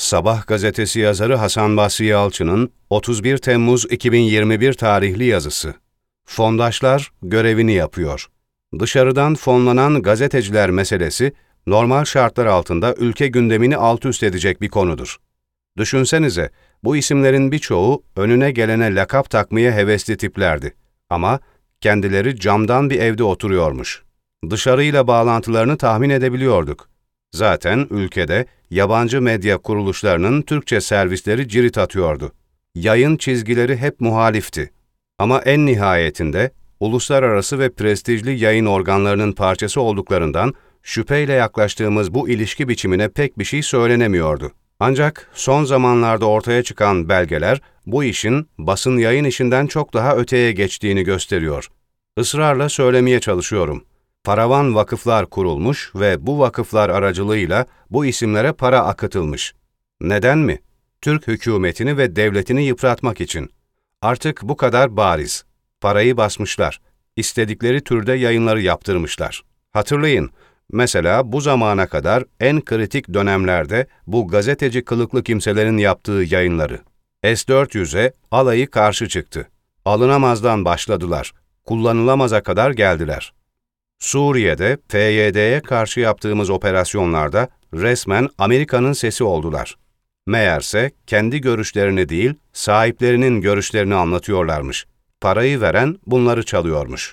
Sabah gazetesi yazarı Hasan Basri Yalçın'ın 31 Temmuz 2021 tarihli yazısı. Fondaşlar görevini yapıyor. Dışarıdan fonlanan gazeteciler meselesi, normal şartlar altında ülke gündemini altüst edecek bir konudur. Düşünsenize, bu isimlerin birçoğu önüne gelene lakap takmaya hevesli tiplerdi. Ama kendileri camdan bir evde oturuyormuş. Dışarıyla bağlantılarını tahmin edebiliyorduk. Zaten ülkede yabancı medya kuruluşlarının Türkçe servisleri cirit atıyordu. Yayın çizgileri hep muhalifti. Ama en nihayetinde uluslararası ve prestijli yayın organlarının parçası olduklarından şüpheyle yaklaştığımız bu ilişki biçimine pek bir şey söylenemiyordu. Ancak son zamanlarda ortaya çıkan belgeler bu işin basın yayın işinden çok daha öteye geçtiğini gösteriyor. Israrla söylemeye çalışıyorum. Paravan vakıflar kurulmuş ve bu vakıflar aracılığıyla bu isimlere para akıtılmış. Neden mi? Türk hükümetini ve devletini yıpratmak için. Artık bu kadar bariz. Parayı basmışlar. İstedikleri türde yayınları yaptırmışlar. Hatırlayın, mesela bu zamana kadar en kritik dönemlerde bu gazeteci kılıklı kimselerin yaptığı yayınları. S-400'e alayı karşı çıktı. Alınamazdan başladılar. Kullanılamaza kadar geldiler. Suriye'de PYD'ye karşı yaptığımız operasyonlarda resmen Amerika'nın sesi oldular. Meğerse kendi görüşlerini değil, sahiplerinin görüşlerini anlatıyorlarmış. Parayı veren bunları çalıyormuş.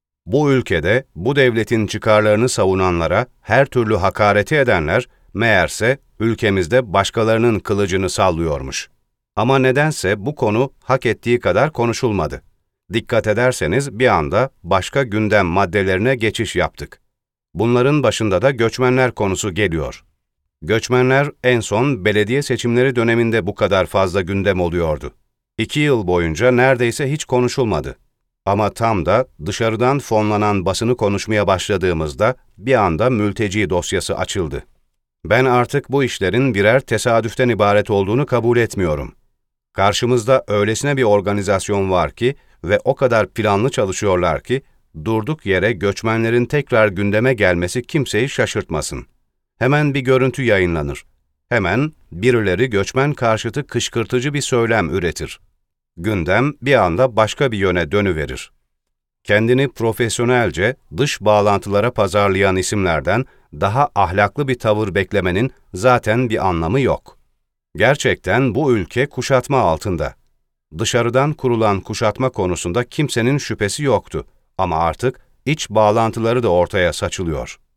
Bu ülkede bu devletin çıkarlarını savunanlara her türlü hakareti edenler, meğerse ülkemizde başkalarının kılıcını sallıyormuş. Ama nedense bu konu hak ettiği kadar konuşulmadı. Dikkat ederseniz bir anda başka gündem maddelerine geçiş yaptık. Bunların başında da göçmenler konusu geliyor. Göçmenler en son belediye seçimleri döneminde bu kadar fazla gündem oluyordu. 2 yıl boyunca neredeyse hiç konuşulmadı. Ama tam da dışarıdan fonlanan basını konuşmaya başladığımızda bir anda mülteci dosyası açıldı. Ben artık bu işlerin birer tesadüften ibaret olduğunu kabul etmiyorum. Karşımızda öylesine bir organizasyon var ki ve o kadar planlı çalışıyorlar ki, durduk yere göçmenlerin tekrar gündeme gelmesi kimseyi şaşırtmasın. Hemen bir görüntü yayınlanır. Hemen birileri göçmen karşıtı kışkırtıcı bir söylem üretir. Gündem bir anda başka bir yöne dönüverir. Kendini profesyonelce dış bağlantılara pazarlayan isimlerden daha ahlaklı bir tavır beklemenin zaten bir anlamı yok. Gerçekten bu ülke kuşatma altında. Dışarıdan kurulan kuşatma konusunda kimsenin şüphesi yoktu ama artık iç bağlantıları da ortaya saçılıyor.